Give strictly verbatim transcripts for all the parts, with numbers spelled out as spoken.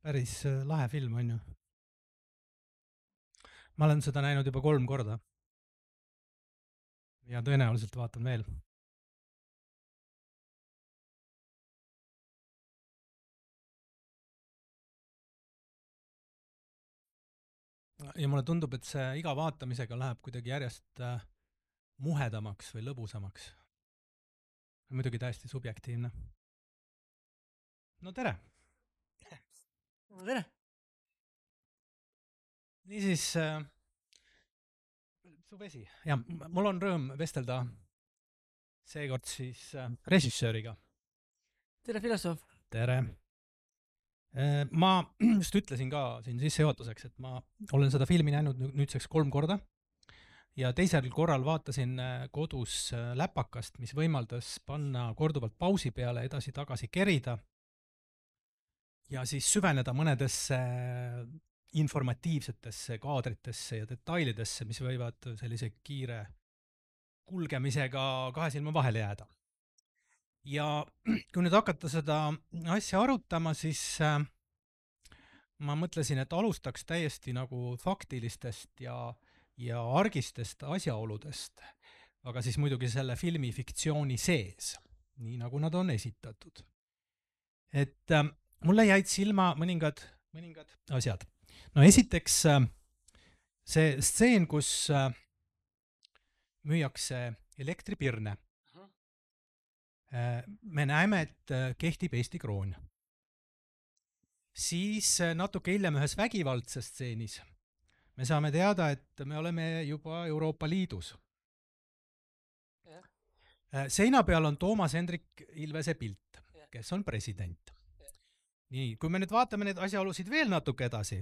Päris lahe film on ju. Ma olen seda näinud juba kolm korda. Ja tõenäoliselt vaatan veel. Ja mulle tundub, et see iga vaatamisega läheb kuidagi järjest muhedamaks või lõbusamaks. Muidugi täiesti subjektiivne. No tere! No tere! Niisiis, su vesi. Ja, mul on rõõm vestelda seekord siis režissööriga. Tere, filosoof! Tere! Ma just ütlesin ka siin sissejuhatuseks, et ma olen seda filmi näinud nüüdseks kolm korda ja teisel korral vaatasin kodus läpakast, mis võimaldas panna korduvalt pausi peale, edasi-tagasi kerida ja siis süveneda mõnedesse informatiivsetesse kaadritesse ja detailidesse, mis võivad sellise kiire kulgemisega kahe silma vahele jääda. Ja kui nüüd hakata seda asja arutama, siis ma mõtlesin, et alustaks täiesti nagu faktilistest ja, ja argistest asjaoludest, aga siis muidugi selle filmi fiktsiooni sees, nii nagu nad on esitatud. Et äh, mulle jäid silma mõningad, mõningad asjad. No esiteks äh, see stseen, kus äh, müüakse elektripirne. Äh, me näeme, et äh, kehtib Eesti kroon. Siis natuke hiljem ühes vägivaldses stseenis me saame teada, et me oleme juba Euroopa Liidus. Yeah. Seina peal on Toomas Hendrik Ilvese pilt, yeah. kes on president. Yeah. Nii, kui me nüüd vaatame need asjaolusid veel natuke edasi.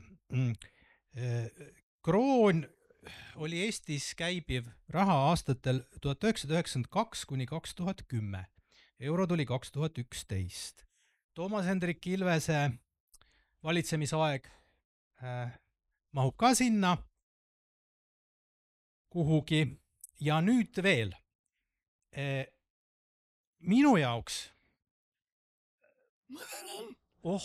Kroon oli Eestis käibiv raha aastatel tuhat üheksasada üheksakümmend kaks kuni kaks tuhat kümme. Euro tuli kaks tuhat üksteist. Toomas Hendrik Ilvese valitsemisaeg äh, mahub ka sinna kuhugi ja nüüd veel. E, minu jaoks oh,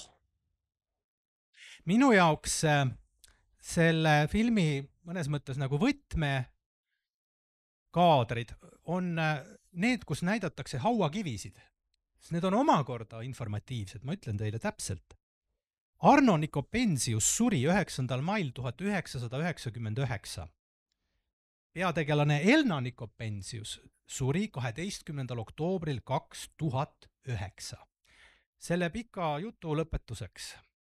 minu jaoks äh, selle filmi mõnes mõttes nagu võtme kaadrid on äh, need, kus näidatakse hauakivisid. Need on omakorda informatiivsed, ma ütlen teile täpselt. Arno Nikopensius suri üheksandal mail tuhat üheksasada üheksakümmend üheksa. Peategelane Elna Nikopensius suri kaheteistkümnendal oktoobril kaks tuhat üheksa. Selle pika jutu lõpetuseks.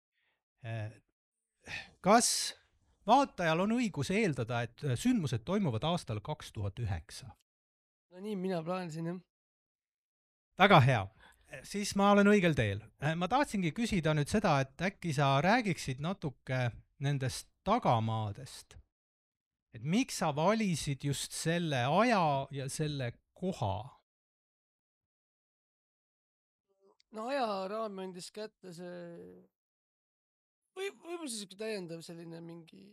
Kas vaatajal on õigus eeldada, et sündmused toimuvad aastal kaks tuhat üheksa? No nii, mina plaanisin, jah. Väga hea. Siis ma olen õigel teel. Ma tahtsingi küsida nüüd seda, et äkki sa räägiksid natuke nendest tagamaadest. Et miks sa valisid just selle aja ja selle koha? No ajaraami andis kätte see või, võib-olla siis täiendav selline mingi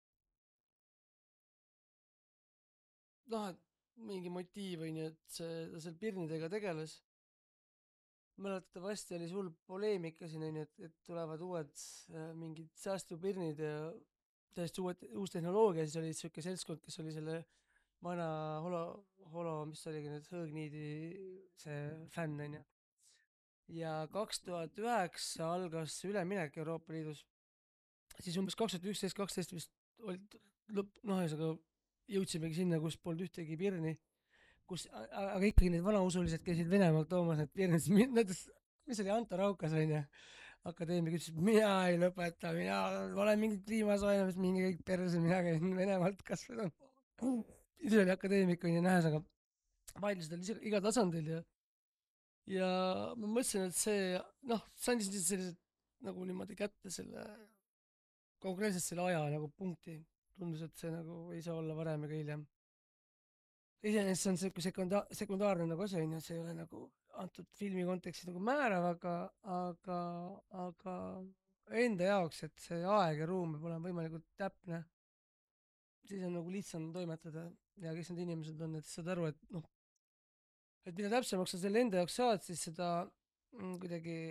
noh, et mingi motiiv on ju, et see, ta seal pirnidega tegeles. Mäletatavasti oli sul poleemika siin, et, et tulevad uued äh, mingid säästupirnid ja täiesti uued, uus tehnoloogia, siis oli siuke seltskond, kes oli selle vana holo, holo, mis oligi nüüd Hõõgniidi see fänn, on ju. Ja kaks tuhat üheksa algas üleminek Euroopa Liidus. Siis umbes kaks tuhat üksteist kaksteist vist olid lõpp, noh, ühesõnaga jõudsimegi sinna, kus polnud ühtegi pirni. Kus, aga ikkagi need vanausulised käisid Venemaalt toomas, need pirnid, näiteks, mis oli Anto Raukas, on ju, akadeemik ütles, mina ei lõpeta, mina olen mingi kliimasoojenemist, mingi kõik perse, mina käin Venemaalt kasvada. See oli akadeemik, on ju, nähes, aga vaidlused oli iga tasandil ja ja ma mõtlesin, et see, noh, see andis sellised nagu niimoodi kätte selle konkreetselt selle aja nagu punkti. Tundus, et see nagu ei saa olla varem ega hiljem. Iseenesest on see sekunda, sekundaarne nagu asi, on ju, see ei ole nagu antud filmi kontekstis nagu määrav, aga, aga, aga enda jaoks, et see aeg ja ruum peab olema võimalikult täpne, siis on nagu lihtsam toimetada ja kes need inimesed on, et saad aru, et noh, et mida täpsemaks sa selle enda jaoks saad, siis seda kuidagi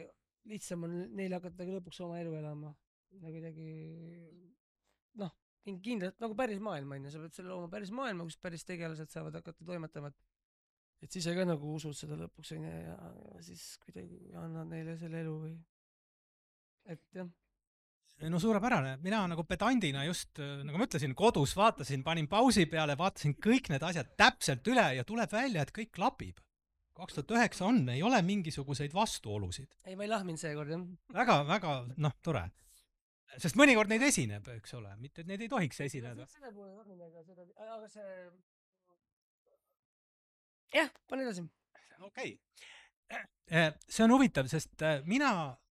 lihtsam on neil hakata lõpuks oma elu elama ja kuidagi noh, kindlalt nagu päris maailm on ju, sa pead selle looma päris maailma, kus päris tegelased saavad hakata toimetama, et siis sa ka nagu usud seda lõpuks on ju ja, ja siis kuidagi annad neile selle elu või et jah. No suurepärane, mina nagu pedandina just, nagu ma ütlesin, kodus vaatasin, panin pausi peale, vaatasin kõik need asjad täpselt üle ja tuleb välja, et kõik klapib. kaks tuhat üheksa on, ei ole mingisuguseid vastuolusid. ei, ma ei lahminud seekord jah. väga, väga, noh, tore. Sest mõnikord neid esineb, eks ole, mitte et neid ei tohiks esineda. seda poole lahminud, aga seda, aga see jah, pane edasi. okei okay.. see on huvitav, sest mina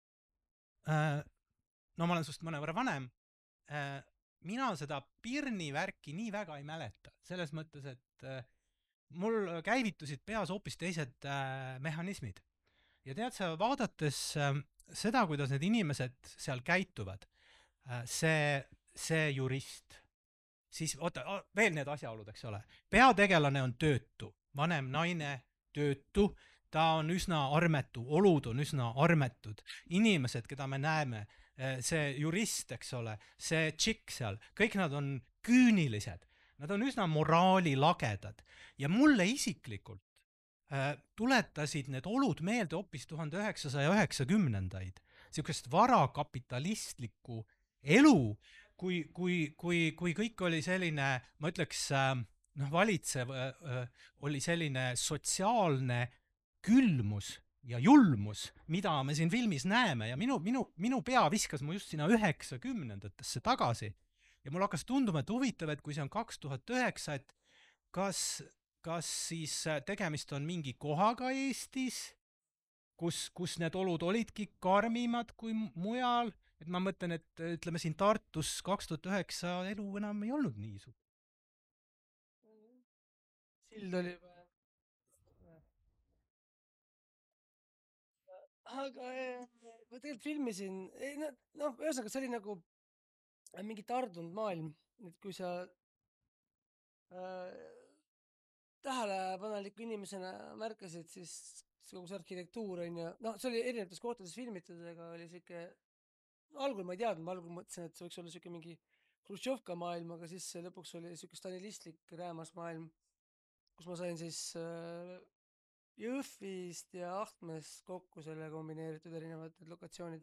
no ma olen sust mõnevõrra vanem, mina seda Pirni värki nii väga ei mäleta, selles mõttes, et mul käivitusid peas hoopis teised mehhanismid. Ja tead sa, vaadates seda, kuidas need inimesed seal käituvad, see, see jurist, siis oota, veel need asjaolud, eks ole. Peategelane on töötu, vanem naine töötu, ta on üsna armetu, olud on üsna armetud, inimesed, keda me näeme, see jurist, eks ole, see tšikk seal, kõik nad on küünilised, nad on üsna moraalilagedad ja mulle isiklikult äh, tuletasid need olud meelde hoopis tuhande üheksasaja üheksakümnendaid, niisugust varakapitalistlikku elu, kui, kui, kui, kui kõik oli selline, ma ütleks, äh, noh, valitsev äh, oli selline sotsiaalne külmus ja julmus, mida me siin filmis näeme ja minu, minu, minu pea viskas mu just sinna üheksakümnendatesse tagasi ja mul hakkas tunduma, et huvitav, et kui see on kaks tuhat üheksa, et kas, kas siis tegemist on mingi kohaga Eestis, kus, kus need olud olidki karmimad kui mujal, et ma mõtlen, et ütleme siin Tartus kaks tuhat üheksa elu enam ei olnud nii suur. Sild oli juba aga ma tegelikult filmisin, noh, ühesõnaga see oli nagu mingi tardunud maailm, et kui sa äh, tähelepaneliku inimesena märkasid, siis kogu see arhitektuur on ju, noh, see oli erinevates kohtades filmitud, aga oli siuke, no algul ma ei teadnud, ma algul mõtlesin, et see võiks olla siuke mingi Hruštšovka maailm, aga siis lõpuks oli siuke stalinistlik räämas maailm, kus ma sain siis äh, Jõhvist ja Ahtmest kokku selle kombineeritud erinevad lokatsioonid.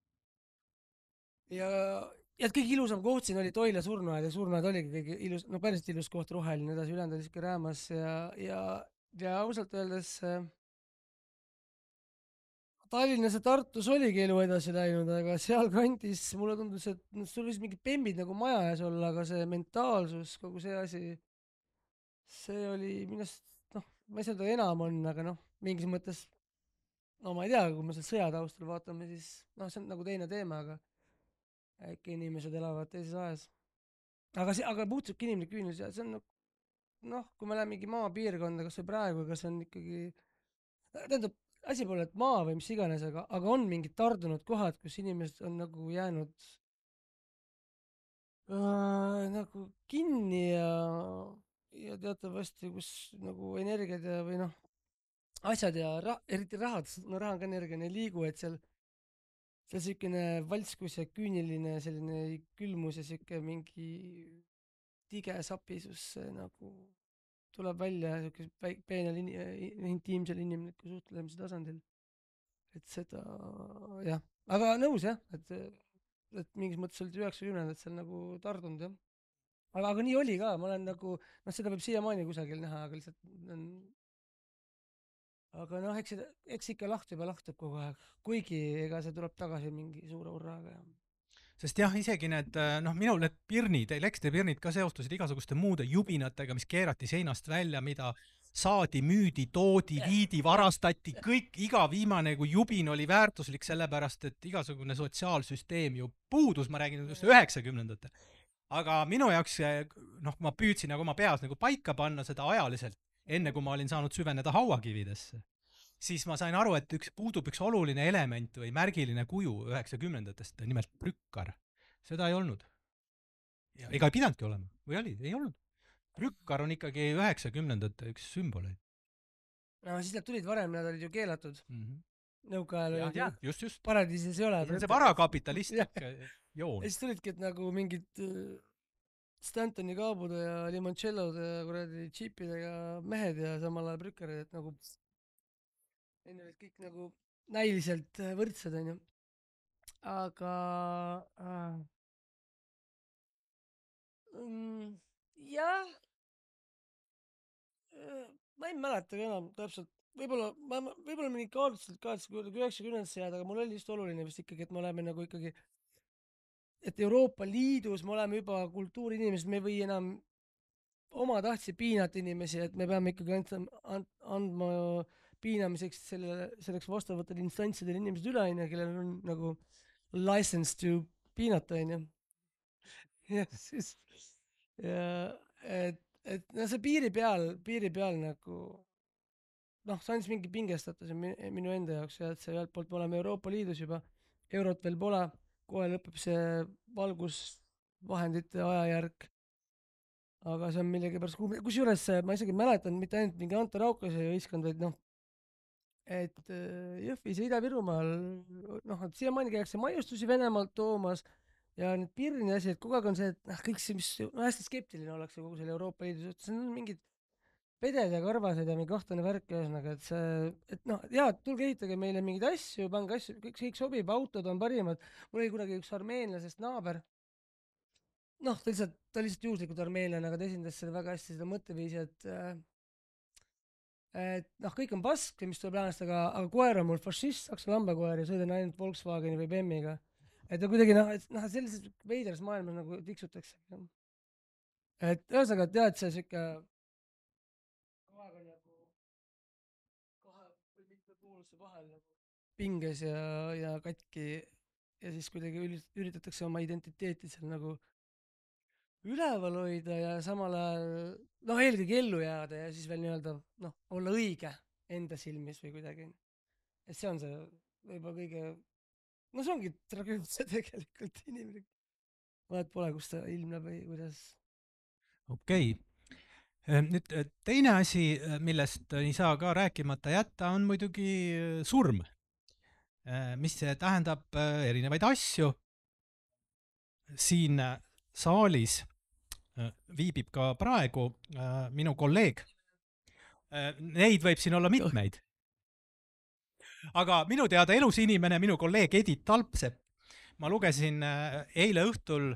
ja, ja kõige ilusam koht siin oli Toila surnuaed ja surnuaed oligi kõige ilus, no päriselt ilus koht, roheline edasi, ülejäänud oli siuke räämas ja, ja, ja ausalt öeldes äh, Tallinnas ja Tartus oligi elu edasi läinud, aga sealkandis mulle tundus, et no, sul võis mingid pembid nagu maja ees olla, aga see mentaalsus, kogu see asi, see oli minu arust, noh, ma ei saa öelda enam on, aga noh, mingis mõttes, no ma ei tea, kui me seal sõja taustal vaatame, siis noh, see on nagu teine teema, aga äkki inimesed elavad teises ajas. aga see, aga puhtalt inimlik küünlus ja see on noh, kui me läheme mingi maapiirkonda, kas või praegu, aga see on ikkagi, tähendab, asi pole, et maa või mis iganes, aga, aga on mingid tardunud kohad, kus inimesed on nagu jäänud äh, nagu kinni ja ja teatavasti, kus nagu energiad ja või noh, asjad ja ra-, eriti rahad, no raha on ka energiane, ei liigu, et seal seal siukene valskus ja küüniline selline külmus ja siuke mingi tige sapisus nagu tuleb välja siukesel peenel in, intiimsel inimliku suhtlemise tasandil. et seda jah, aga nõus jah, et, et mingis mõttes olid üheksakümnendad seal nagu tardunud jah. aga, aga nii oli ka, ma olen nagu, noh, seda võib siiamaani kusagil näha, aga lihtsalt on, aga noh, eks, eks ikka lahtub ja lahtub kogu aeg, kuigi ega see tuleb tagasi mingi suure hurraaga. Sest jah, isegi need, noh, minul need pirnid, elektripirnid ka seostusid igasuguste muude jubinatega, mis keerati seinast välja, mida saadi, müüdi, toodi, viidi, varastati, kõik, iga viimane kui jubin oli väärtuslik, sellepärast et igasugune sotsiaalsüsteem ju puudus, ma räägin just üheksakümnendate. aga minu jaoks, noh, ma püüdsin nagu oma peas nagu paika panna seda ajaliselt, enne kui ma olin saanud süveneda hauakividesse, siis ma sain aru, et üks, puudub üks oluline element või märgiline kuju üheksakümnendatest, nimelt prükkar. Seda ei olnud. Ja ega ei pidanudki olema. Või oli? Ei olnud. Prükkar on ikkagi üheksakümnendate üks sümboleid. No siis nad tulid varem, nad olid ju keelatud. Mm -hmm. nõukaajal jah, olid ju, jah, just, just. paradiisis ei ole. see on see jah, varakapitalistlik ja joon. siis tulidki, et nagu mingid äh, Stantoni kaabude ja limoncellode ja kuradi džiipidega mehed ja samal ajal prükkarid, et nagu enne olid kõik nagu näiliselt äh, võrdsed, onju. aga äh, mm, jah, äh, ma ei mäleta ka enam täpselt, võib-olla ma, ma- võib-olla mingi kaalutlused kahetsesid kuidagi üheksakümnendasse jääda, aga mul oli just oluline vist ikkagi, et me oleme nagu ikkagi, et Euroopa Liidus me oleme juba kultuuriinimesed, me ei või enam omatahtsi piinata inimesi, et me peame ikkagi andma, andma piinamiseks sellele, selleks vastavatele instantsidele inimesed üle, onju, kellel on nagu license to piinata, onju. ja siis, ja et, et no see piiri peal, piiri peal nagu noh, see andis mingi pingestatuse minu enda jaoks ja et see ühelt poolt me oleme Euroopa Liidus juba, eurot veel pole, kohe lõpeb see valgusvahendite ajajärk. aga see on millegipärast, kusjuures ma isegi mäletan, mitte ainult mingi Anto Raukase võistkond, vaid noh, et äh, Jõhvis ja Ida-Virumaal, noh, et siiamaani käiakse maiustusi Venemaalt toomas ja nüüd Pirni asi, et kogu aeg on see, et noh, kõik see, mis, no hästi skeptiline ollakse kogu selle Euroopa Liidu suhtes, see on mingid peded ja karvased ja mingi kahtlane värk, ühesõnaga, et see, et noh, jaa, tulge ehitage meile mingeid asju, pange asju, kõik, kõik sobib, autod on parimad. mul oli kunagi üks armeenlasest naaber, noh, ta lihtsalt, ta oli lihtsalt juhuslikult armeenlane, aga ta esindas seda väga hästi, seda mõtteviisi, et äh, et noh, kõik on pask, mis tuleb läänest, aga, aga koer on mul fašist, saksa lambakoer ja sõidan ainult Volkswageni või B M iga. et ta kuidagi noh, et noh, sellises veidras maailmas nagu tiksutakse. et ühesõnaga, et jah, et see sihuke kogu aeg on nagu kahe või mitme pooluse vahel nagu pinges ja, ja katki ja siis kuidagi üli- üritatakse oma identiteeti seal nagu üleval hoida ja samal ajal noh, eelkõige ellu jääda ja siis veel nii-öelda noh, olla õige enda silmis või kuidagi. et see on see võib-olla kõige, no see ongi tragöödia tegelikult inimlik. vahet pole, kus ta ilmneb või kuidas. okei okay. Nüüd teine asi, millest ei saa ka rääkimata jätta, on muidugi surm, mis tähendab erinevaid asju. siin saalis viibib ka praegu minu kolleeg. Neid võib siin olla mitmeid. aga minu teada elus inimene, minu kolleeg Edith Talpsepp, ma lugesin eile õhtul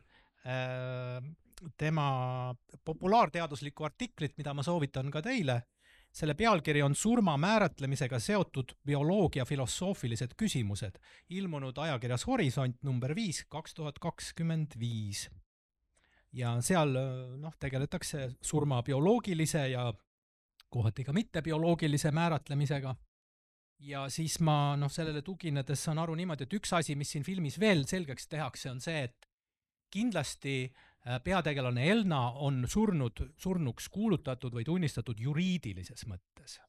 tema populaarteaduslikku artiklit, mida ma soovitan ka teile. selle pealkiri on Surma määratlemisega seotud bioloogia filosoofilised küsimused, ilmunud ajakirjas Horisont number viis, kaks tuhat kakskümmend viis. ja seal noh, tegeletakse surma bioloogilise ja kohati ka mittebioloogilise määratlemisega. ja siis ma noh, sellele tuginedes saan aru niimoodi, et üks asi, mis siin filmis veel selgeks tehakse, on see, et kindlasti peategelane Elna on surnud, surnuks kuulutatud või tunnistatud juriidilises mõttes.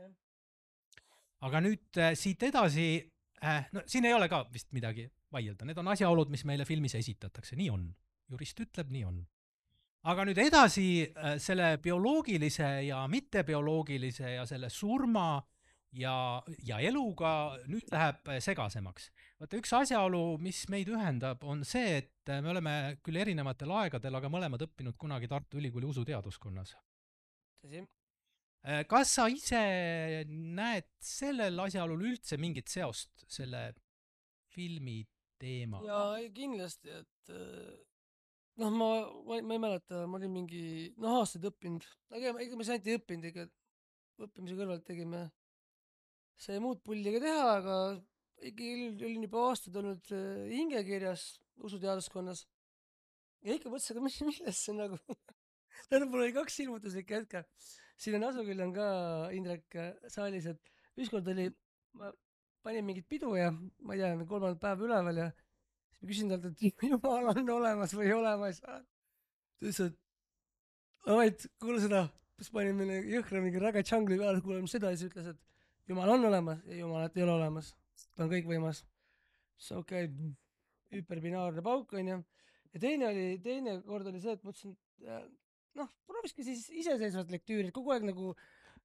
aga nüüd siit edasi, no siin ei ole ka vist midagi vaielda, need on asjaolud, mis meile filmis esitatakse, nii on. jurist ütleb, nii on. aga nüüd edasi selle bioloogilise ja mittebioloogilise ja selle surma ja, ja eluga nüüd läheb segasemaks. vaata, üks asjaolu, mis meid ühendab, on see, et me oleme küll erinevatel aegadel, aga mõlemad õppinud kunagi Tartu Ülikooli usuteaduskonnas. tõsi? kas sa ise näed sellel asjaolul üldse mingit seost selle filmi teemaga? jaa, kindlasti, et noh, ma, ma, ma ei mäleta, ma olin mingi, noh, aastaid õppinud, aga ega me ainult ei õppinud, ega õppimise kõrvalt tegime see muud pulli ka teha, aga ikkagi olin juba aastaid olnud hingekirjas usuteaduskonnas. ja ikka mõtlesin, aga milles see nagu tähendab, mul oli kaks ilmutuslikku hetke. siin on Asuküll on ka Indrek saalis, et ükskord oli, ma panin mingit pidu ja ma ei tea, kolmandat päeva üleval ja siis ma küsin talt, et jumal on olemas või ei ole, ma ei saa. ta ütles, et vaid kuule seda, siis panin meile jõhkra mingi Raga Džungli peale, kuulame seda ja siis ütles, et jumal on olemas ja jumalat ei ole olemas. ta on kõikvõimas. siis okei okay,, hüperbinaarne pauk onju. ja teine oli, teine kord oli see, et mõtlesin, et noh, prooviski siis iseseisvat lektüüri, kogu aeg nagu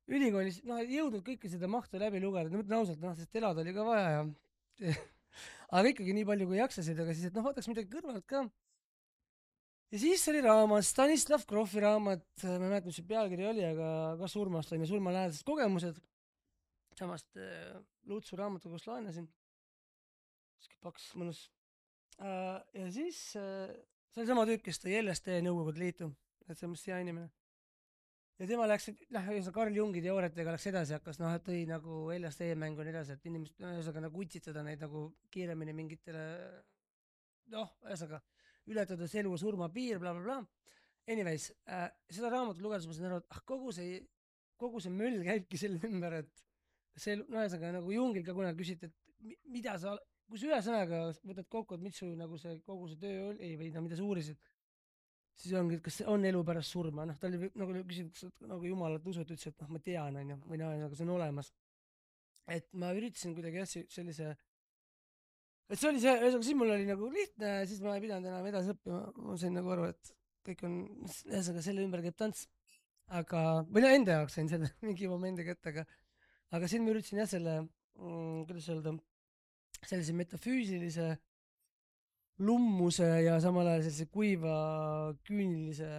ülikoolis, noh, ei jõudnud kõike seda mahtu läbi lugeda, ma ütlen ausalt, noh, sest elada oli ka vaja ja aga ikkagi nii palju kui jaksasid, aga siis, et noh, vaataks midagi kõrvalt ka. ja siis oli raamat, Stanislav Grofi raamat, ma ei mäleta, mis see pealkiri oli, aga ka surmast on ju surmalähedased kogemused. samast äh, Lutsu raamatukogust laenasin. siuke paks, mõnus äh,. ja siis äh, see oli sama tüüp, kes tõi L S D Nõukogude Liitu, et see on vist hea inimene. ja tema läks, noh, Carl Jungi teooriatega läks edasi, hakkas, noh, tõi nagu L S D mängu ja nii edasi, et inimesed, ühesõnaga nagu utsitada neid nagu kiiremini mingitele, noh, ühesõnaga ületades elu ja surma piir, blablabla. Anyways äh,, seda raamatut lugedes ma sain aru, et ah, kogu see, kogu see möll käibki selle ümber, et see, no ühesõnaga nagu Jungil ka kunagi küsiti, et mida sa, kui sa ühe sõnaga võtad kokku, et mis su nagu see kogu see töö oli või no mida sa uurisid, siis ongi, et kas on elu pärast surma, noh, ta oli nagu küsinud nagu jumalat usut, ütles, et noh, ma tean, on ju, või noh, nagu see on olemas. et ma üritasin kuidagi jah, sellise, et see oli see, ühesõnaga siis mul oli nagu lihtne, siis ma ei pidanud enam edasi õppima, ma sain nagu aru, et kõik on, ühesõnaga selle ümber käib tants. aga, või no enda jaoks sain selle mingi momendi kätte, aga, aga siin ma üritasin jah selle mm,, kuidas öelda, sellise metafüüsilise lummuse ja samal ajal sellise kuiva küünilise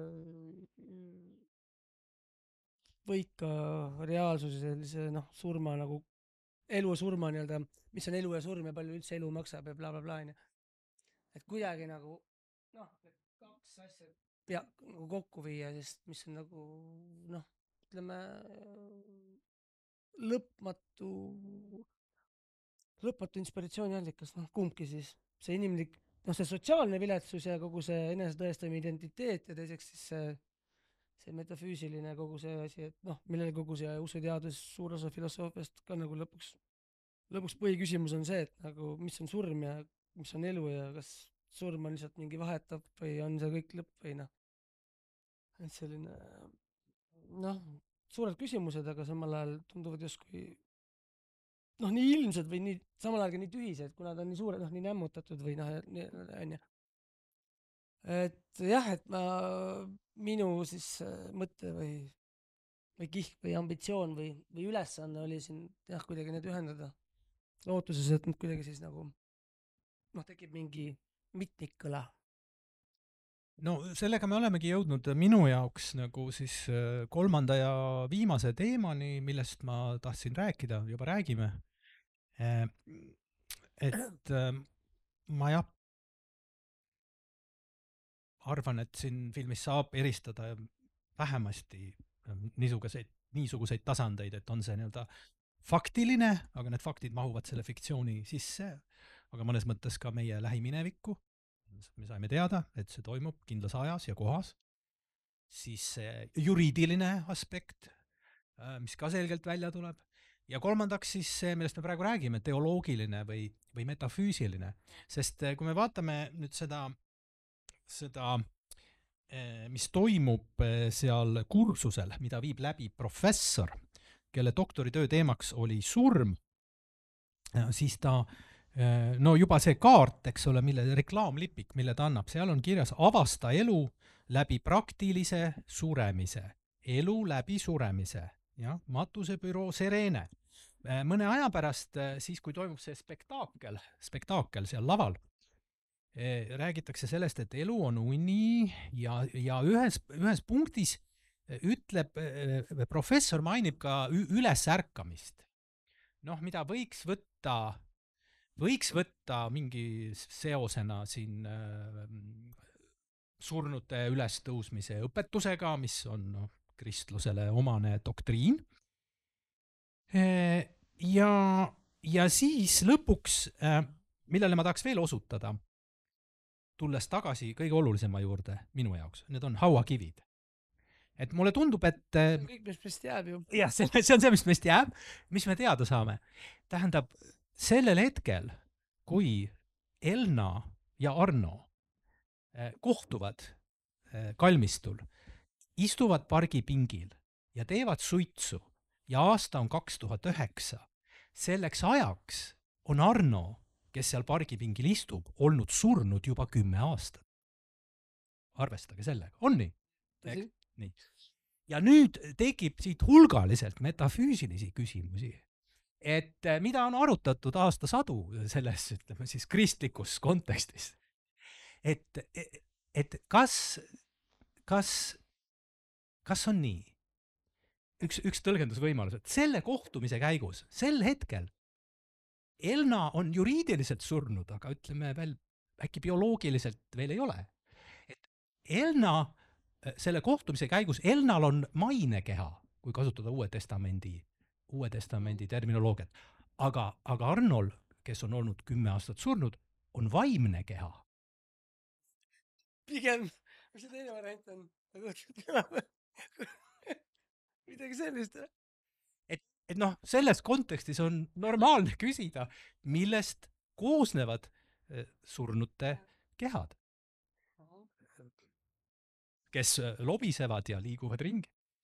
võika reaalsuse sellise noh, surma nagu elu ja surma nii-öelda, mis on elu ja surm ja palju üldse elu maksab ja blablabla bla, bla, bla, et kuidagi nagu noh, kaks asja pea nagu kokku viia, sest mis on nagu noh, ütleme lõpmatu lõpmatu inspiratsiooniallikas, noh kumbki siis, see inimlik, noh see sotsiaalne viletsus ja kogu see enesetõestamise identiteet ja teiseks siis see see metafüüsiline kogu see asi, et noh, millele kogu see usuteadus, suur osa filosoofiast ka nagu lõpuks, lõpuks põhiküsimus on see, et nagu mis on surm ja mis on elu ja kas surm on lihtsalt mingi vahetab või on see kõik lõpp või noh. et selline noh, suured küsimused, aga samal ajal tunduvad justkui noh, nii ilmsed või nii, samal ajal ka nii tühised, kuna ta on nii suured, noh, nii nämmutatud või noh, on ju. et jah, et ma, minu siis mõte või, või kihk või ambitsioon või, või ülesanne oli siin jah, kuidagi need ühendada lootuses, et nüüd kuidagi siis nagu noh, tekib mingi mitmikkõla. no sellega me olemegi jõudnud minu jaoks nagu siis kolmanda ja viimase teemani, millest ma tahtsin rääkida, juba räägime. et ma jah arvan, et siin filmis saab eristada vähemasti niisuguseid, niisuguseid tasandeid, et on see nii-öelda faktiline, aga need faktid mahuvad selle fiktsiooni sisse, aga mõnes mõttes ka meie lähiminevikku. me saime teada, et see toimub kindlas ajas ja kohas. siis see juriidiline aspekt, mis ka selgelt välja tuleb. ja kolmandaks siis see, millest me praegu räägime, teoloogiline või, või metafüüsiline. sest kui me vaatame nüüd seda seda, mis toimub seal kursusel, mida viib läbi professor, kelle doktoritöö teemaks oli surm, siis ta, no juba see kaart, eks ole, mille reklaamlipik, mille ta annab, seal on kirjas avasta elu läbi praktilise suremise, elu läbi suremise, jah, matusebüroo Serene. mõne aja pärast, siis kui toimub see spektaakel, spektaakel seal laval, räägitakse sellest, et elu on uni ja, ja ühes, ühes punktis ütleb, professor mainib ka ülesärkamist. noh, mida võiks võtta, võiks võtta mingi seosena siin surnute ülestõusmise õpetusega, mis on noh, kristlusele omane doktriin. ja, ja siis lõpuks, millele ma tahaks veel osutada, tulles tagasi kõige olulisema juurde minu jaoks, need on hauakivid. et mulle tundub, et see on kõik, mis meist jääb ju. jah, see, see on see, mis meist jääb, mis me teada saame. tähendab, sellel hetkel, kui Elna ja Arno kohtuvad kalmistul, istuvad pargipingil ja teevad suitsu ja aasta on kaks tuhat üheksa, selleks ajaks on Arno, kes seal pargipingil istub, olnud surnud juba kümme aastat. Arvestage sellega. On nii? Tõsi? Nii. ja nüüd tekib siit hulgaliselt metafüüsilisi küsimusi, et mida on arutatud aastasadu selles, ütleme siis, kristlikus kontekstis. et, et kas, kas, kas on nii? üks, üks tõlgendusvõimalus, et selle kohtumise käigus, sel hetkel, Elna on juriidiliselt surnud, aga ütleme veel, äkki bioloogiliselt veel ei ole. Et Elna, selle kohtumise käigus, Elnal on mainekeha, kui kasutada Uue Testamendi, Uue Testamendi terminoloogiat. Aga, aga Arnol, kes on olnud kümme aastat surnud, on vaimne keha. Pigem, mis see teine variant on? Midagi sellist. Et, et noh, selles kontekstis on normaalne küsida, millest koosnevad surnute kehad, kes lobisevad ja liiguvad ringi.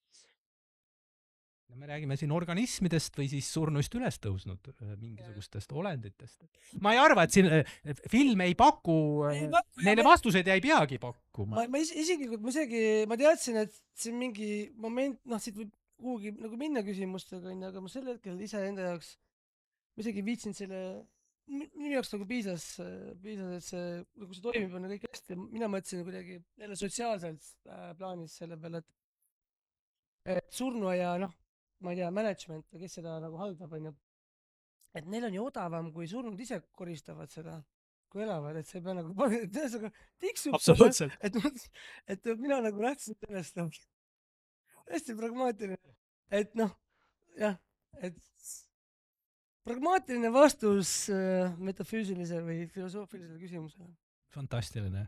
Ja me räägime siin organismidest või siis surnuist üles tõusnud mingisugustest olenditest. Ma ei arva, et siin film ei paku, ei, ma, neile ma, vastuseid ei peagi pakkuma. Ma, ma isiklikult, ma isegi, ma teadsin, et siin mingi moment, noh, siit võib kuhugi nagu minna küsimustega, aga ma sel hetkel ise enda jaoks, ma isegi viitsin selle, minu jaoks nagu piisas, piisas, et see, kui see toimib, on kõik hästi. Mina mõtlesin kuidagi jälle sotsiaalselt plaanis selle peale, et, et surnuaia, noh, ma ei tea, management, kes seda nagu haldab, on ju. Et neil on ju odavam, kui surnud ise koristavad seda, kui elavad, et see ei pea nagu, tõesega tiksub. Absoluutselt. Et, et mina nagu lähtsin sellest, noh, hästi pragmaatiline. Et noh, jah, et pragmaatiline vastus äh, metafüüsilise või filosoofilisele küsimusele. Fantastiline.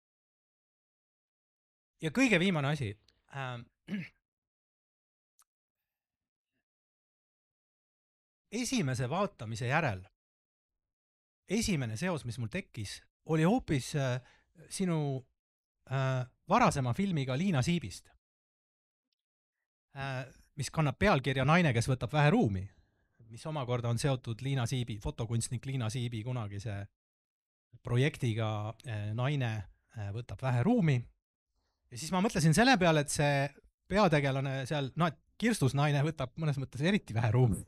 Ja kõige viimane asi. Ähm, esimese vaatamise järel, esimene seos, mis mul tekkis, oli hoopis äh, sinu äh, varasema filmiga Liina Siibist, äh, mis kannab pealkirja Naine, kes võtab vähe ruumi, mis omakorda on seotud Liina Siibi, fotokunstnik Liina Siibi kunagise projektiga äh, Naine äh, võtab vähe ruumi. Ja siis ma mõtlesin selle peale, et see peategelane seal, no et kirstus naine võtab mõnes mõttes eriti vähe ruumi.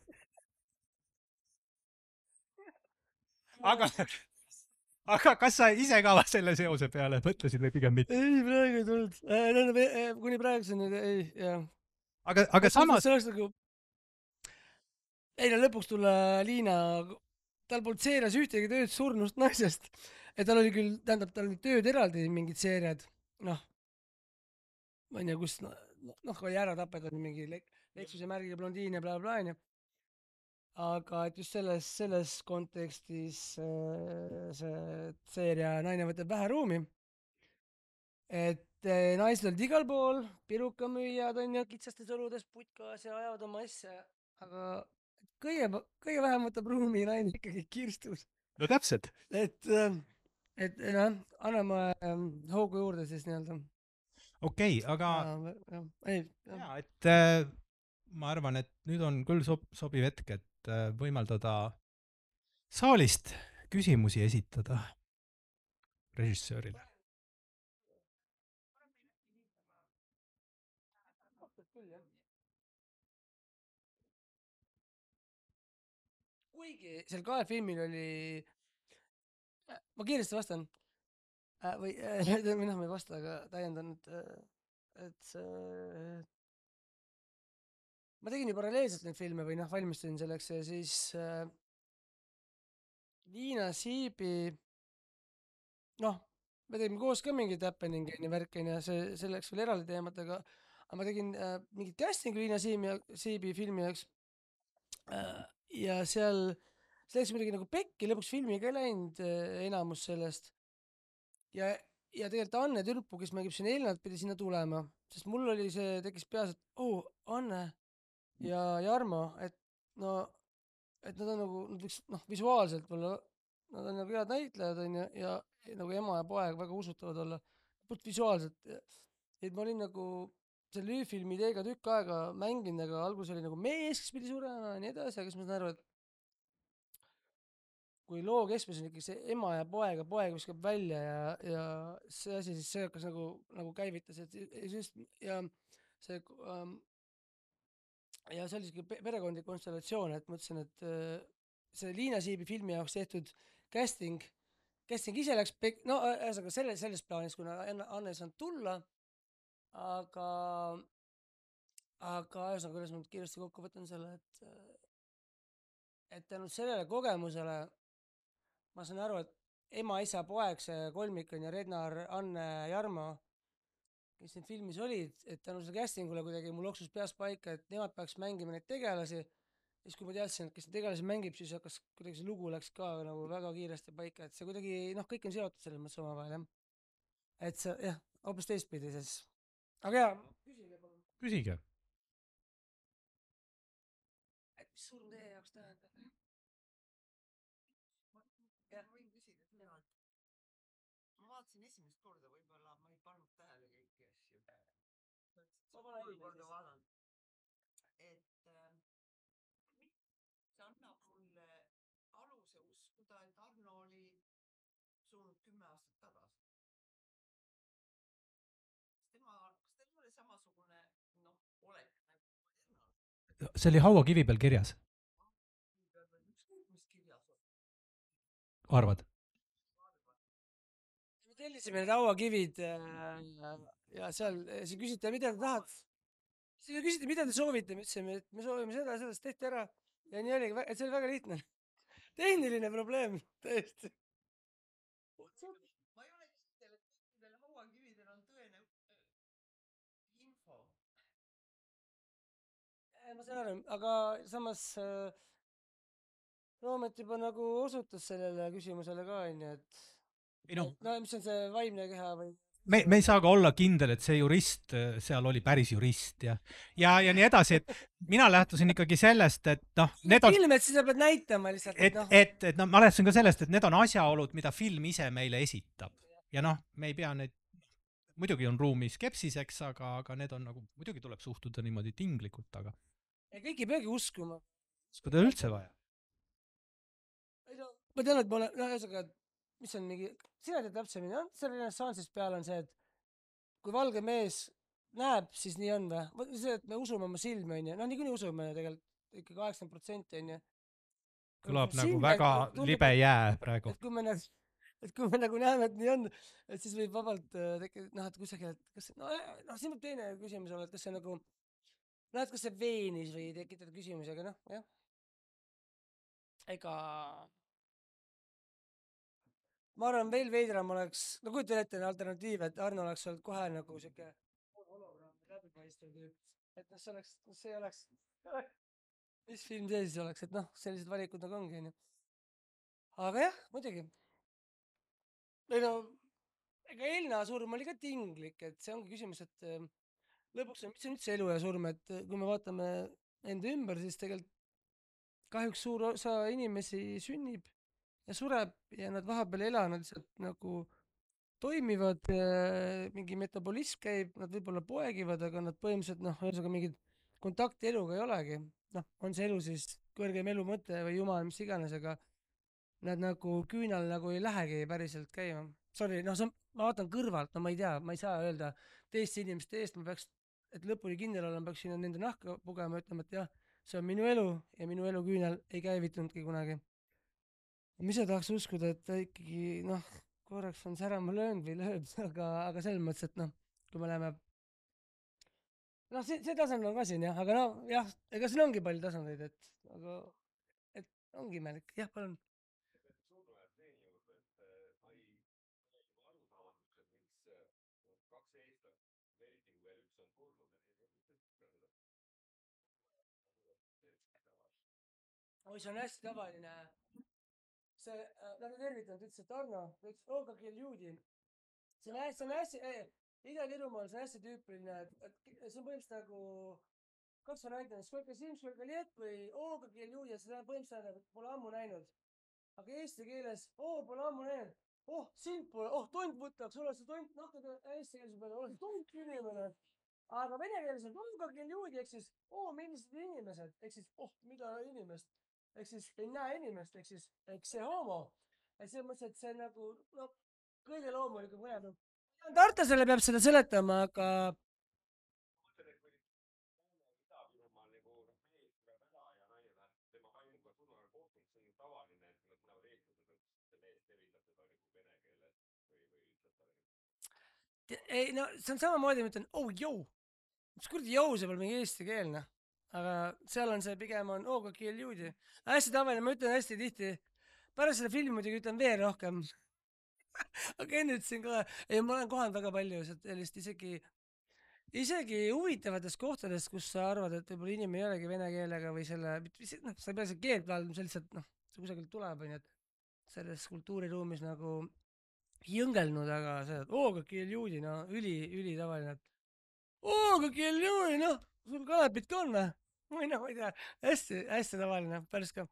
Aga, aga kas sa ise ka selle seose peale mõtlesid või pigem mitte? Ei, praegu ei tulnud. Äh, kuni praeguseni, ei, jah. Aga, aga samas... Nagu... Ei, no lõpuks tulla Liina, tal polnud seerias ühtegi tööd surnust naisest. Et tal oli küll, tähendab, tal oli tööd eraldi mingid seeriad. Noh, ma ei tea, kus, noh, noh oli ära taped, on mingi Lexuse märgiga blondiin ja bla bla bla. Aga et just selles, selles kontekstis see seeria Naine võtab vähe ruumi. Et naised olid igal pool, pirukamüüjad on ju, kitsastes oludes putkas ja ajavad oma asja, aga kõige, kõige vähem võtab ruumi naine ikkagi kirstus. No täpselt. Et, et noh, anname hoogu juurde siis nii-öelda. Okei, okay, aga ja, ja, ei, ja. Ja, et äh, ma arvan, et nüüd on küll sob sobiv hetk, et võimaldada saalist küsimusi esitada režissöörile. Kuigi seal kahel filmil oli, ma kiiresti vastan, või, või noh, ma ei vasta, aga täiendan, et, et see, ma tegin ju paralleelselt neid filme või noh, valmistasin selleks ja siis äh, Liina Siibi, noh, me tegime koos ka mingit happening'i ja värki ja see, selleks veel eraldi teemat, aga, aga ma tegin äh, mingit casting'i Liina Siibi, Siibi filmi jaoks äh, ja seal, see läks muidugi nagu pekki, lõpuks filmi ka ei läinud äh, enamus sellest. Ja, ja tegelikult Anne Türpu, kes mängib siin Elnat, pidi sinna tulema, sest mul oli see, tekkis peas, et oo, Anne ja Jarmo, et no, et nad on nagu, nad võiks, noh, visuaalselt olla, nad on nagu head näitlejad, on ju, ja, ja nagu ema ja poeg väga usutavad olla, put visuaalselt, et ma olin nagu selle lüüfilmi ideega tükk aega mänginud, aga alguses oli nagu mees, kes pidi surema ja nii edasi, aga siis ma saan aru, et kui loo keskmes on ikkagi see ema ja poeg ja poeg viskab välja ja, ja see asi siis see hakkas nagu, nagu käivitas, et just, ja see ähm, ja see oli siuke perekondlik konstellatsioon, et mõtlesin, et äh, see Liina Siibi filmi jaoks tehtud casting, casting ise läks pek-, no ühesõnaga selle, selles plaanis, kuna Anne ei saanud tulla, aga, aga ühesõnaga, kuidas ma nüüd kiiresti kokku võtan selle, et, et tänu sellele kogemusele ma saan aru, et ema, isa, poeg, see kolmik on ja Rednar, Anne, Jarmo, kes siin filmis olid, et tänu selle castingule kuidagi mul loksus peas paika, et nemad peaks mängima neid tegelasi. Ja siis, kui ma teadsin, et kes neid tegelasi mängib, siis hakkas kuidagi see lugu läks ka nagu väga kiiresti paika, et see kuidagi, noh, kõik on seotud selles mõttes omavahel, jah. et see, jah, hoopis teistpidi siis. aga jaa, küsige palun. Küsige. et mis surm teie jaoks tähendab? jah, ma võin küsida temalt. Ma vaatasin esimest korda, võib-olla ma ei pannud tähele kõiki asju. Ma pole kolm korda vaadanud. Et äh, see annab mulle aluse uskuda, et Arno oli surnud kümme aastat tagasi. Kas tema, kas teil oli samasugune, noh, olek nagu Arno? See oli hauakivi peal kirjas. Mis kirjas on? Arvad? me tellisime need hauakivid ja seal siin küsite, mida te tahad. siis küsite, mida te soovite, me ütlesime, et me soovime seda ja sellest, tehti ära ja nii oligi, et see oli väga lihtne. tehniline probleem, tõesti. ma ei ole kindel, et kõikidel hauakividel on tõene info. ma saan aru, aga samas Roomet juba nagu osutas sellele küsimusele ka, onju, et Ei no, no mis on see vaimne keha või? me, me ei saa ka olla kindel, et see jurist seal oli päris jurist ja, ja, ja nii edasi, et mina lähtusin ikkagi sellest, et noh, need on, film, et siis sa pead näitama lihtsalt, et, noh. et, et noh, ma lähtusin ka sellest, et need on asjaolud, mida film ise meile esitab ja noh, me ei pea neid, muidugi on ruumi skepsiseks, aga, aga need on nagu, muidugi tuleb suhtuda niimoodi tinglikult, aga ja kõik ei peagi uskuma. kui ta üldse vaja. ei no, ma tean, et ma olen, no ühesõnaga, mis on mingi, sina tead täpsemini, noh, see renessansist peale on see, et kui valge mees näeb, siis nii on või? see, et me usume oma silmi, onju, noh, niikuinii usume tegelikult ikka kaheksakümmend protsenti, onju. Kõlab nagu väga libe jää praegu. et kui me näed, et kui me nagu näeme, et nii on, et siis võib vabalt tekkida, noh, et kusagil, et kas, no, noh, siin võib teine küsimus olla, et kas see nagu, noh, et kas see veenis või tekitada küsimusi, aga noh, jah. ega ma arvan, veel veidram oleks, no kujutan ette alternatiiv, et Arno oleks olnud kohe nagu siuke hologramm, läbipaistev tüüp. et noh, see oleks, see oleks, mis film see siis oleks, et noh, sellised valikud nagu ongi, onju. aga jah, muidugi. ei no, ega Elna surm oli ka tinglik, et see ongi küsimus, et äh, lõpuks on, mis on üldse elu ja surm, et kui me vaatame enda ümber, siis tegelikult kahjuks suur osa inimesi sünnib ja sureb ja nad vahepeal ei ela, nad lihtsalt nagu toimivad, mingi metabolism käib, nad võib-olla poegivad, aga nad põhimõtteliselt noh, ühesõnaga mingit kontakti eluga ei olegi. noh, on see elu siis kõrgem elu mõte või jumal, mis iganes, aga nad nagu küünal nagu ei lähegi päriselt käima. Sorry, noh, ma vaatan kõrvalt, no ma ei tea, ma ei saa öelda teiste inimeste eest, ma peaks, et lõpuni kindel olla, ma peaks sinna nende nahka pugema, ütlema, et jah, see on minu elu ja minu elu küünal ei käivitunudki kunagi. ma ise tahaks uskuda, et ta ikkagi, noh, korraks on särama löönud või lööb, aga, aga selles mõttes, et noh, kui me läheme, noh, see, see tasand on ka siin jah, aga no jah, ega siin ongi palju tasandeid, et, aga, et ongi imelik, jah, palun. oi, see on hästi tavaline. see, nad on tervitanud, ütles, et Arno, ta ütles, Olga Keljuudi. see on hästi, see on hästi, Ida-Virumaal see on hästi tüüpiline, et see on põhimõtteliselt nagu kaks varianti on Skолько Sim, Skолько Liet või Olga Keljuudi, seda põhimõtteliselt pole ammu näinud. aga eesti keeles, oo, pole ammu näinud. oh, sind pole, oh, tont võtaks, ole see tont, noh, eesti keeles peale, ole see tont inimene. aga vene keeles on Olga Keljuudi, ehk siis, oo, millised inimesed, ehk siis, oh, mida inimest. ehk siis ei näe inimest, ehk siis, eks see homo. et selles mõttes, et see nagu, no, kõige loomulikum kõne. Tartasele peab seda seletama, aga ei no see on samamoodi, ma ütlen oh jõu, mis kuradi jõu, see pole mingi eesti keel noh, aga seal on see pigem on oh какие люди, hästi tavaline, ma ütlen hästi tihti, pärast seda filmi muidugi ütlen veel rohkem aga enne ütlesin ka, ei ma olen kohanud väga palju sellist isegi isegi huvitavates kohtades, kus sa arvad, et võib-olla inimene ei olegi vene keelega või selle, noh, sa ei pea seda keelt valdama, see lihtsalt, noh, see kusagilt tuleb, onju, et selles kultuuriruumis nagu jõngelnud, aga see, et oo, какие люди, no üli, üli tavaline, et oo, какие люди, noh, sul kanepit ka on või? või noh, ma ei tea, hästi, hästi tavaline, päris ka.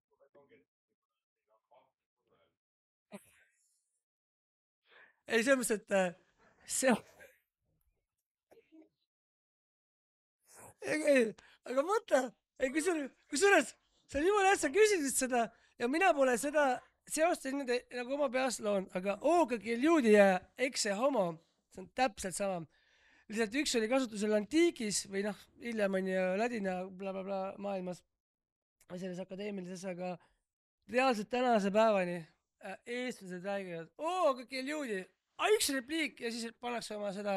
ei, selles mõttes, et äh, see on ei, ei, aga mõtle, ei kusjuures, kusjuures see on jumala hästi, sa küsisid seda ja mina pole seda seost niimoodi nagu oma peas loon, aga oo, какие люди ja eks see homo, see on täpselt sama. lihtsalt üks oli kasutusel antiigis või noh, hiljem on ju ladina blablabla bla, bla, maailmas või selles akadeemilises, aga reaalselt tänase päevani äh, eestlased räägivad oo, какие люди, aga üks repliik ja siis pannakse oma seda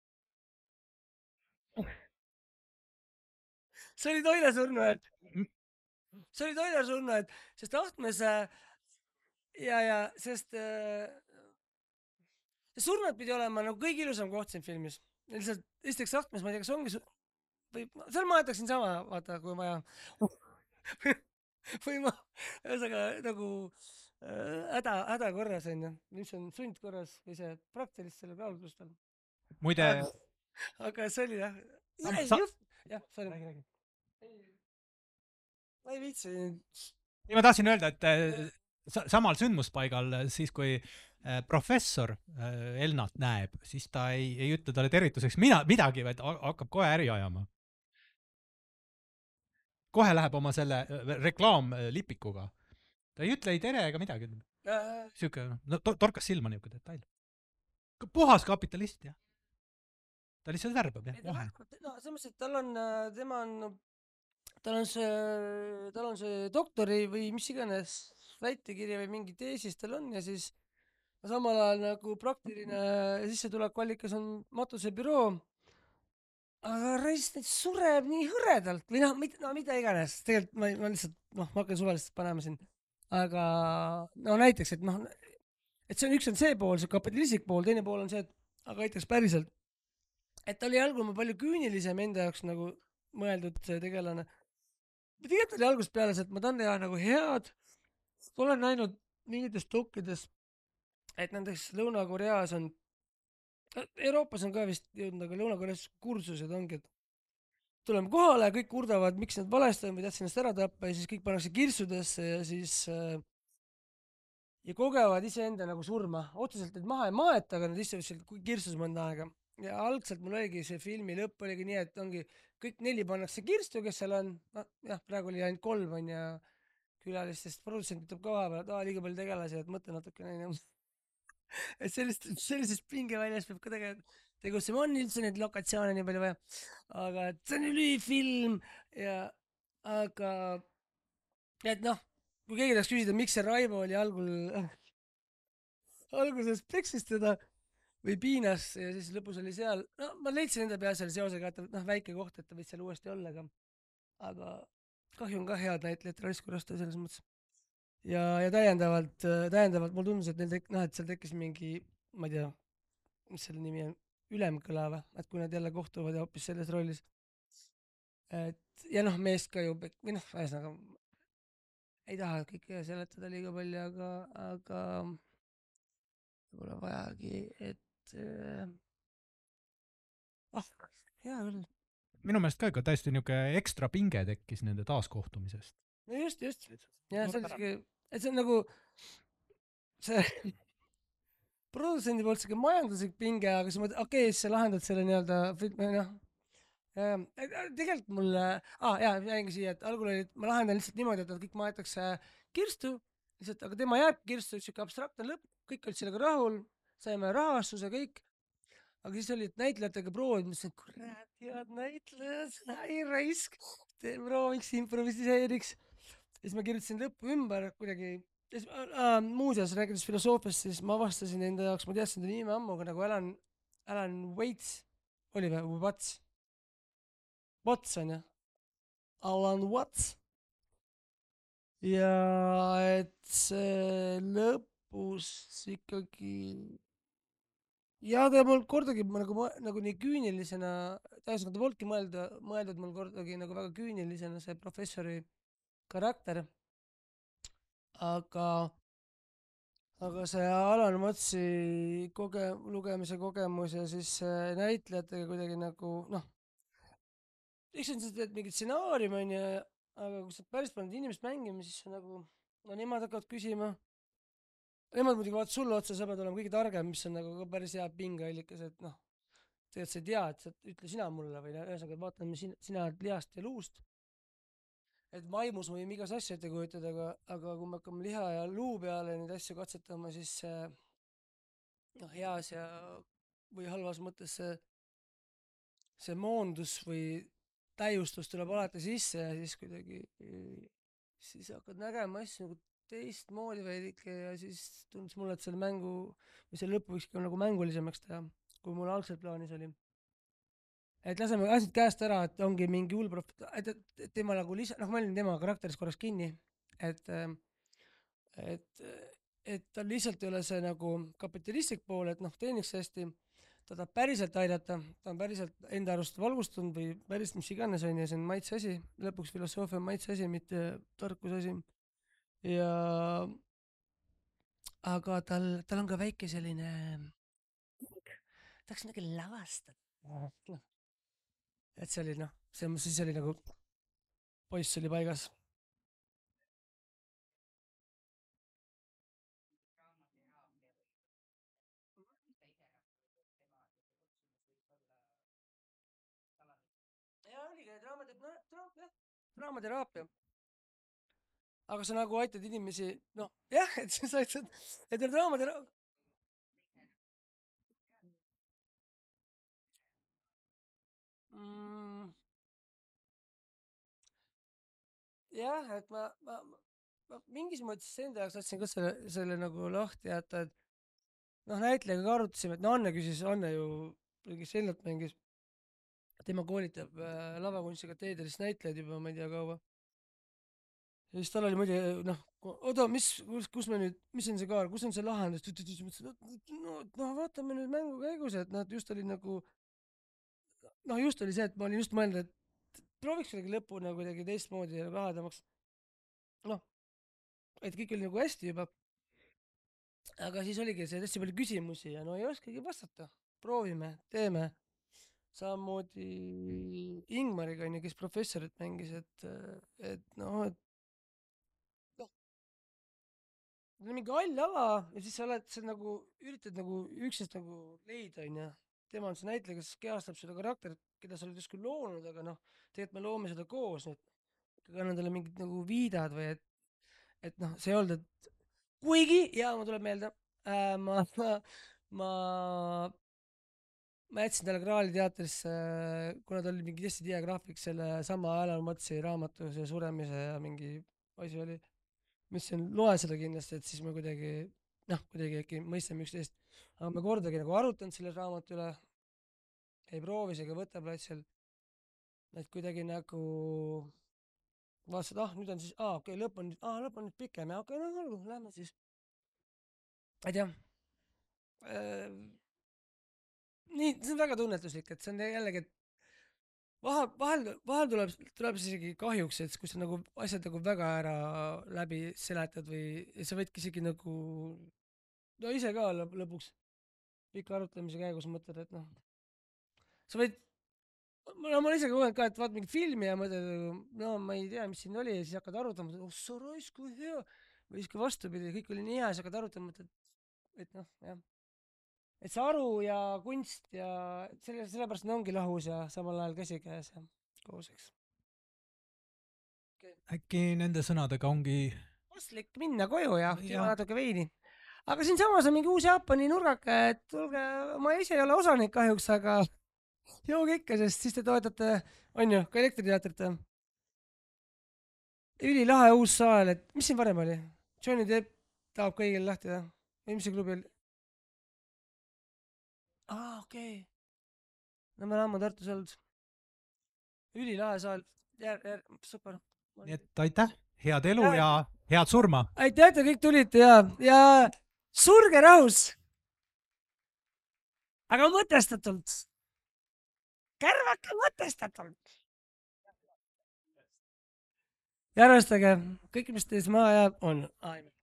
see oli Toila surnuaed. see oli Toila surnuaed, sest Ahtmes äh, ja, ja sest äh, see surnuaed pidi olema nagu kõige ilusam koht siin filmis. lihtsalt esiteks Ahtmes, ma ei tea, kas ongi su- või seal ma jätaksin sama, vaata, kui vaja või ma ühesõnaga nagu äh, häda, häda korras onju, mis on sundkorras või see praktiliselt selle kaalutlustel. muide aga, aga see oli jah Sam- ei, sa- just jah, sorry, räägi, räägi. ma ei viitsi. ei, ma tahtsin öelda, et äh, sa- samal sündmuspaigal äh, siis, kui äh, professor äh, Elnat näeb, siis ta ei, ei ütle talle tervituseks mina, midagi, vaid ha- hakkab kohe äri ajama. kohe läheb oma selle äh, reklaamlipikuga. ta ei ütle ei tere ega midagi. Äh, Siuke, no to- torkas silma niuke detail. Ka- puhas kapitalist, jah. ta lihtsalt värbab, jah, ei, ta kohe. läheb- no selles mõttes, et tal on, äh, tema on, tal on see, tal on see doktori või mis iganes väitekiri või mingi teesis tal on ja siis samal ajal nagu praktiline sissetulekuallikas on matusebüroo. aga raisk neid sureb nii hõredalt või noh, mida, no mida iganes, tegelikult ma, ma lihtsalt, noh, ma hakkan suvaliselt panema siin, aga no näiteks, et noh, et see on, üks on see pool, see kapitalistlik pool, teine pool on see, et aga näiteks päriselt, et ta oli algul palju küünilisem enda jaoks nagu mõeldud see tegelane. tegelikult oli algusest peale see, et ma tahan teha nagu head, olen näinud mingites dokkides, et näiteks Lõuna-Koreas on, Euroopas on ka vist jõudnud, aga Lõuna-Koreas kursused ongi, et tuleme kohale, kõik kurdavad, miks nad valesti on või tahtsin ennast ära tappa ja siis kõik pannakse kirssudesse ja siis äh, ja kogevad iseenda nagu surma. otseselt neid maha ei maeta, aga nad istuvad seal kirstus mõnda aega. ja algselt mul oligi see filmi lõpp oligi nii, et ongi kõik neli pannakse kirstu, kes seal on, noh jah, praegu oli ainult kolm on ja külalistest produtsent ütleb ka vahepeal, et aa, liiga palju tegelasi, et mõtle natukene onju. et sellist, sellises pingeväljas peab ka tegelikult tegutsema, on üldse neid lokatsioone nii palju vaja, aga et see on ülifilm ja aga et noh, kui keegi tahaks küsida, miks see Raivo oli algul alguses peksis teda või piinas ja siis lõpus oli seal, no ma leidsin enda peale selle seosega, et noh, väike koht, et ta võis seal uuesti olla, aga aga kahju on ka head näitlejat raisku rasta selles mõttes. ja, ja täiendavalt, täiendavalt mulle tundus, et neil tek-, noh, et seal tekkis mingi, ma ei tea, mis selle nimi on, ülemkõla või, et kui nad jälle kohtuvad ja hoopis selles rollis. et ja noh, meest ka ju, või noh, ühesõnaga ei taha kõike seletada liiga palju, aga, aga pole vajagi, et äh, ah, hea küll. minu meelest ka ikka täiesti niuke ekstra pinge tekkis nende taaskohtumisest. no just, just. ja see on siuke, et see on nagu see produtsendi poolt siuke majanduslik pinge, aga sa mõtled, okei okay,, siis sa lahendad selle nii-öelda, noh. tegelikult mulle ah,, jaa, jäingi siia, et algul oli, et ma lahendan lihtsalt niimoodi, et nad kõik maetakse kirstu, lihtsalt, aga tema jääb kirstu, siuke abstraktne lõpp, kõik olid sellega rahul, saime rahastuse, kõik. aga siis oli, et näitlejatega proovid, mõtlesin, et kurat, head näitlejad, ai raisk, prooviks, improviseeriks. ja siis ma kirjutasin lõppu ümber kuidagi, äh, muuseas, rääkides filosoofiast, siis ma avastasin enda jaoks, ma teadsin ta nime ammu, aga nagu Alan, Alan Waits oli või, või Watts? Watts on ju, Alan Watts. ja et see lõpus ikkagi ja ta mul kordagi nagu, nagu nii küünilisena, tähendab, ta polnudki mõelda, mõeldud mul kordagi nagu väga küünilisena see professori karakter, aga aga see Alan Wattsi koge-, lugemise kogemus ja siis näitlejatega kuidagi nagu noh, eks on seda mingi stsenaarium on ju, aga kui sa päris paned inimest mängima, siis sa nagu, no nemad hakkavad küsima, nemad muidugi vaatavad sulle otsa, sa pead olema kõige targem, mis on nagu ka päris hea pingeallikas, et noh, tegelikult sa ei tea, et sa ütle sina mulle või ühesõnaga vaatame sina, sina oled lihast ja luust. et vaimus võime igas asju ette kujutada, aga, aga kui me hakkame liha ja luu peale neid asju katsetama, siis see noh, heas ja või halvas mõttes see, see moondus või täiustus tuleb alati sisse ja siis kuidagi, siis hakkad nägema asju nagu teistmoodi veidike ja siis tundus mulle, et selle mängu või selle lõpu võiks ikka nagu mängulisemaks teha, kui mul algselt plaanis oli. et laseme asjad käest ära, et ongi mingi hull prof-, et, et tema nagu lisa-, noh, ma olin tema karakteris korraks kinni, et et, et tal lihtsalt ei ole see nagu kapitalistlik pool, et noh, teeniks hästi, ta tahab päriselt aidata, ta on päriselt enda arust valgustunud või päris mis iganes on ja see on maitse asi, lõpuks filosoofia on maitse asi, mitte tarkuse asi. ja aga tal, tal on ka väike selline, tahaks midagi lavastada. noh, et see oli noh, see siis oli nagu, poiss oli paigas. ja oligi draamateraapia, no jah, draamateraapia. aga sa nagu aitad inimesi, noh jah, et sa aitad, et need draamateraapia. Mm, jah, et ma, ma, ma mingis mõttes enda jaoks tahtsin ka selle, selle nagu lahti jätta, et noh, näitlejaga ka arutasime, et no Anne küsis, Anne ju, kes Ennat mängis, tema koolitab äh, lavakunsti kateedris näitlejaid juba, ma ei tea kaua. ja siis tal oli muidu noh, oota, mis, kus, kus me nüüd, mis on see kaar, kus on see lahendus, mõtlesin, no, no vaatame nüüd mängu käigus, et noh, et just oli nagu, noh, just oli see, et ma olin just mõelnud, et prooviks kuidagi lõpu nagu kuidagi teistmoodi ja lahedamaks. noh, et kõik oli nagu hästi juba. aga siis oligi see hästi palju küsimusi ja no ei oskagi vastata. proovime, teeme. samamoodi Ingmariga onju, kes professorit mängis, et, et noh, et noh, mingi hall ala ja siis sa oled, sa nagu üritad nagu üksteist nagu leida onju. tema on see näitleja, kes kehastab seda karakterit, keda sa oled justkui loonud, aga noh, tegelikult me loome seda koos nüüd. annan talle mingid nagu viidad või et, et noh, see ei olnud, et kuigi, ja mul tuleb meelde äh,, ma, ma, ma, ma jätsin talle Graali teatrisse, kuna ta oli mingi hästi tihe graafik, selle sama Alan Wattsi raamatu, see suremise ja mingi asi oli, mis on, loe seda kindlasti, et siis me kuidagi, noh, kuidagi äkki mõistame üksteist. aga me kordagi nagu arutanud selle raamatu üle, ei proovis ega võtteplatsil, et kuidagi nagu vaatasid, ah, nüüd on siis, aa, okei okay,, lõpp on nüüd, aa, lõpp on nüüd pikem ja okei okay,, no olgu, lähme siis. ei tea äh,. nii, see on väga tunnetuslik, et see on jällegi, et vahel, vahel, vahel tuleb, tuleb isegi kahjuks, et kui sa nagu asjad nagu väga ära läbi seletad või sa võidki isegi nagu, no ise ka lõpuks pika arutlemise käigus mõtled, et noh, sa võid, no ma olen ise kogenud ka, et vaatad mingit filmi ja mõtled, no ma ei tea, mis siin oli ja siis hakkad arutama, oh sa raisk, kui hea. või siis ka vastupidi, kõik oli nii hea, siis hakkad arutama, et, et noh, jah. et see aru ja kunst ja selle, sellepärast nad ongi lahus ja samal ajal käsikäes ja koos, eks. äkki nende sõnadega ongi paslik minna koju ja Ja. juua natuke veini. aga siinsamas on mingi uus Jaapani nurgake, et tulge, ma ise ei ole osanik kahjuks, aga jooge ikka, sest siis te toetate, on ju, ka Elektriteatrit või? ülilahe uus saal, et mis siin varem oli? Johnny Depp tahab kõigile lahti või? või mis see klubi oli? aa, okei okay. No me oleme ammu Tartus olnud. Ülilahe saal. Jär, jär, super. nii et aitäh, head elu ja head surma. Aitäh, et te kõik tulite ja, ja surge rahus. Aga mõtestatult. Kärvake mõtestatult. Ja arvestage, kõik, mis teis maha jääb, on aim.